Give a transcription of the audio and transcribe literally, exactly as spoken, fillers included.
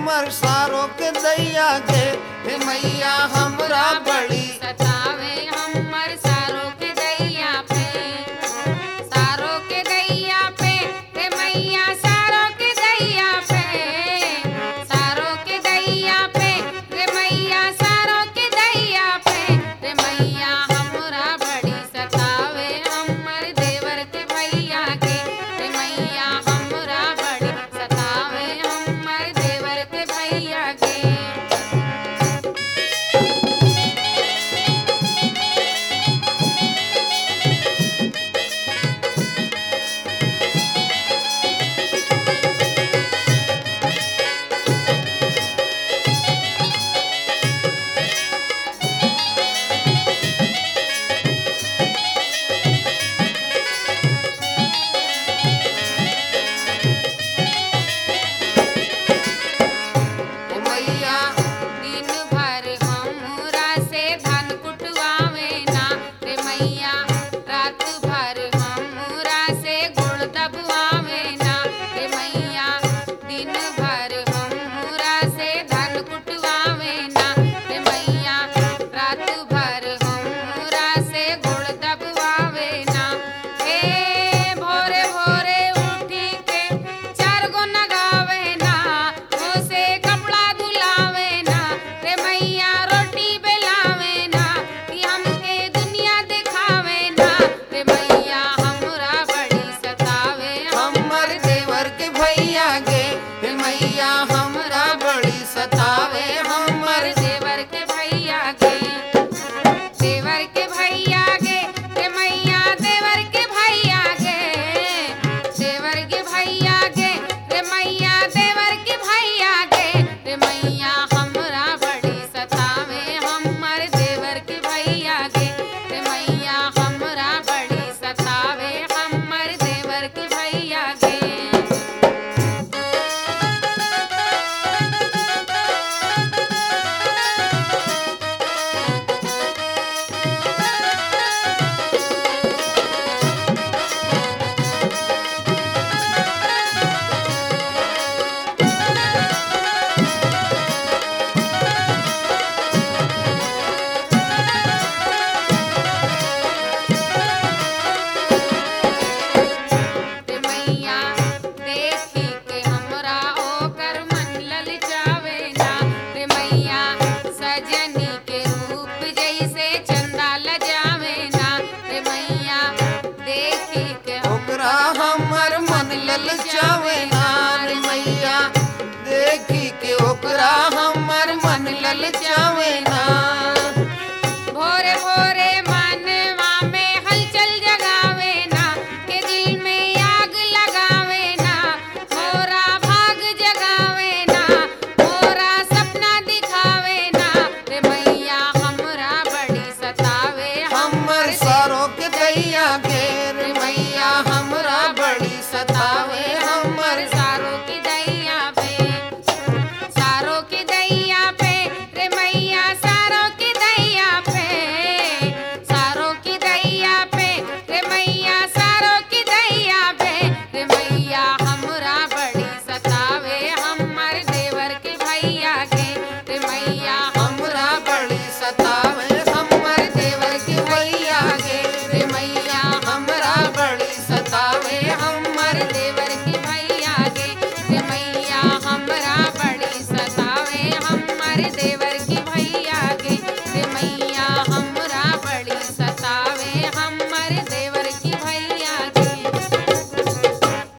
हमर सारो के दैया गे हे मैया हमरा बड़ी सतावे हमर सारो के दैया पे सारो के दैया पे हे मैया सारो के दैया पे सारो के दैया पे हे मैया सारो के दैया पे हे मैया हमरा बड़ी सतावे हमर देवर के भैया के हे मैया हमरा बड़ी सतावे हमर देवर के भैया के हे मैया दिन भर हमरा से धन कुटवावे ना रे मैया रात भर हमरा से गुड़ दबवावे ना रे मैया दिन भर हमरा से धन कुटवावे ना रे मैया रात भर हमरा से गुड़ दबवावे ना हे भोरे भोरे उठी के चार गो नगावे ना मुँह से कपड़ा धुलावे ना रे मैया रोटी बेलावे ना कि हमके दुनिया दिखावे ना रे मैया हमरा बड़ी सतावे हमर देवर के भैया गे हे मैया हमरा बड़ी सतावे हमर देवर के भैया के देवर के भैया के रे मैया देवर के भैया के देवर के भैया के रे मैया देवर के भैया के रे मैया हमरा बड़ी सतावे हमर देवर के भैया के रे मैया हमरा बड़ी सतावे हमर देवर के भैया के रे मैया देखी के हमरा ओकर मन ललचावे ना रे मैया सजनी के रूप जैसे चंदा लजावे ना रे मैया देखी के ओकरा हमर मन ललचावे ना रे मैया देखी के ओकरा हमर मन ललचावे ना